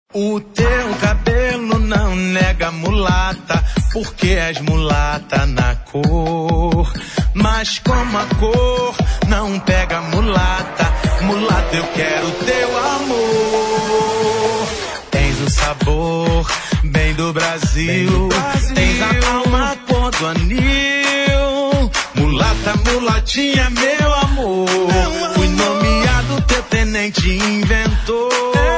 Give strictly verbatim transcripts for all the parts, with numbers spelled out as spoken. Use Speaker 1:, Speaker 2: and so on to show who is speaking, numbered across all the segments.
Speaker 1: O teu cabelo não nega mulata, porque és mulata na cor. Mas como a cor não pega mulata, mulata eu quero teu amor. Tens o sabor bem do Brasil, bem do Brasil. Tens a alma cor do anil. Mulata, mulatinha, meu amor, meu amor. Fui nomeado teu tenente inventor.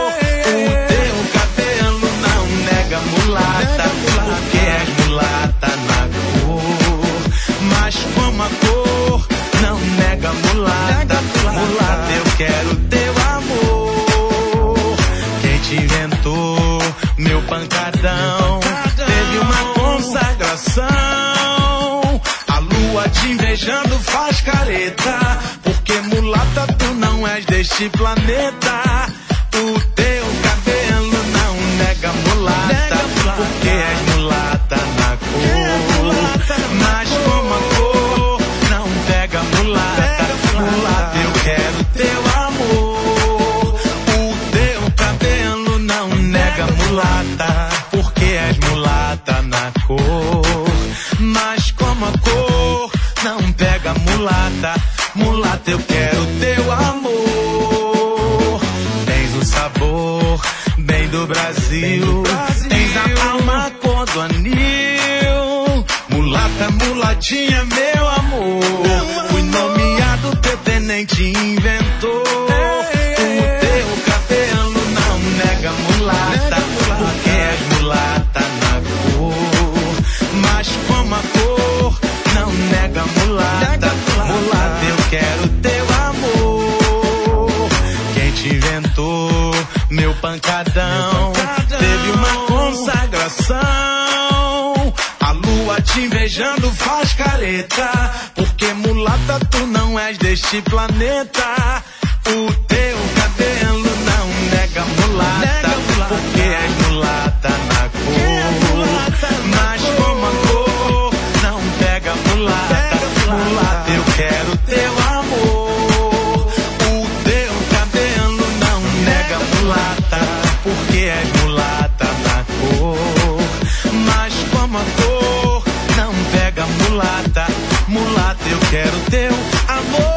Speaker 1: Mulata, porque és mulata na cor. Mas como a cor não nega mulata, mulata eu quero teu amor. Quem te inventou, meu pancadão, teve uma consagração. A lua te invejando faz careta, porque mulata tu não és deste planeta. O teu cabelo não nega mulata, porque és mulata na cor. Mas como a cor não pega mulata, mulata eu quero teu amor. O teu cabelo não nega mulata, porque és mulata na cor. Mas como a cor não pega mulata, mulata eu quero teu amor. Tens o sabor bem do Brasil, tens a alma cor do anil. Mulata, mulatinha, meu amor, fui nomeado teu tenente inventor. O teu cabelo não nega mulata, porque és mulata na cor. Mas como a cor não nega mulata, mulata eu quero teu amor. Quem te inventou, meu pancadão, teve uma consagração. A lua te invejando faz careta, porque mulata tu não és deste planeta. O teu cabelo não nega mulata, porque és mulata na cor. Mas como a cor não pega mulata, mulata eu quero teu amor. O teu cabelo não nega mulata, porque és mulata na cor. Mas como a cor não pega mulata, mulata eu quero teu amor.